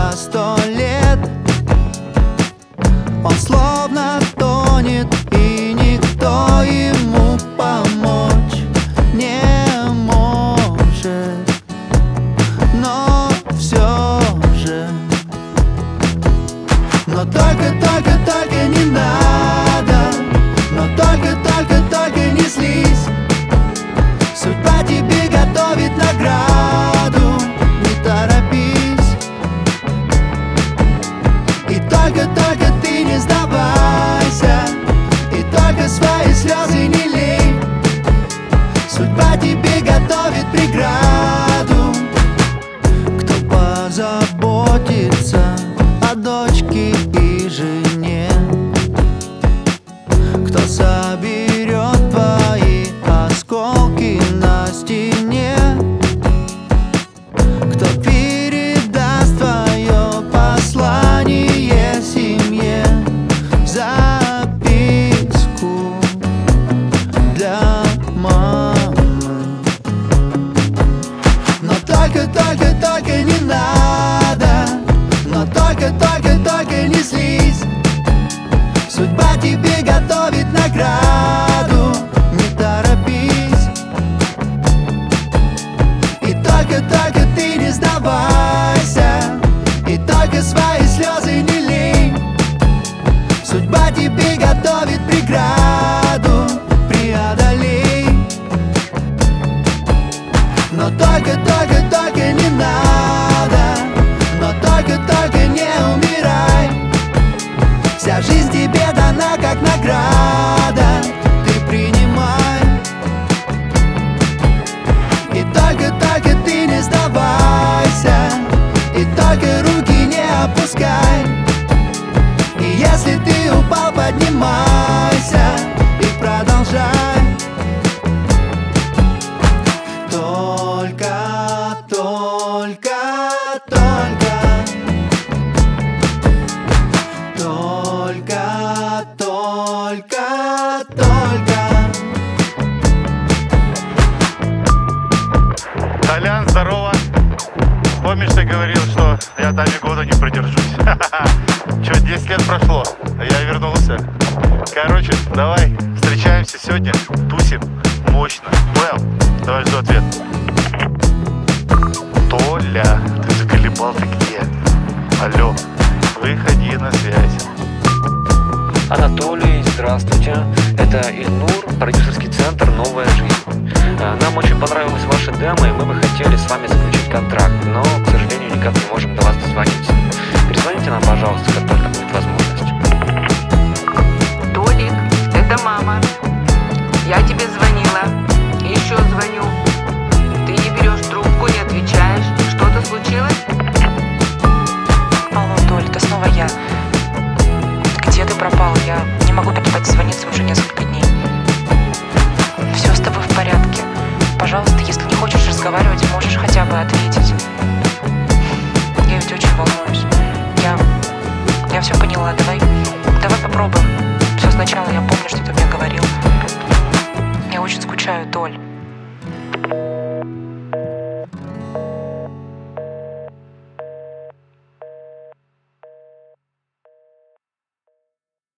за 100 лет. Он словно тонет, и никто ему помочь не может. Но все же, но только не надо, но только не злись. Судьба тебе готовит награду, не торопись. И только ты не сдавайся, и только свои слезы не лей. Судьба тебе готовит преграду. Кто позаботится о дочке и жене, кто соберет твои осколки на стене, кто передаст твое послание семье, записку для мамы. Но только не надо, но только не злись. Судьба тебе готовит награду, не торопись. И только ты не сдавайся, и только свои слезы не лей. Судьба тебе готовит преграду, преодолей. Но только не надо, но только не умирай. Вся жизнь тебе дана как награда, ты принимай. И только ты не сдавайся, и только руки не опускай. И если ты упал, поднимайся и продолжай. Только. Толян, здорово. Помнишь, ты говорил, что я там и года не продержусь? Че, 10 лет прошло, а я вернулся. Короче, давай встречаемся сегодня, тусим мощно. Понял? Давай жду ответ. Толя, ты заколебал, ты где? Алло, выходи на связь. Анатолий, здравствуйте. Это Ильнур, продюсерский центр «Новая жизнь». Нам очень понравилось ваше демо, и мы бы хотели с вами заключить контракт, но, к сожалению, никак не можем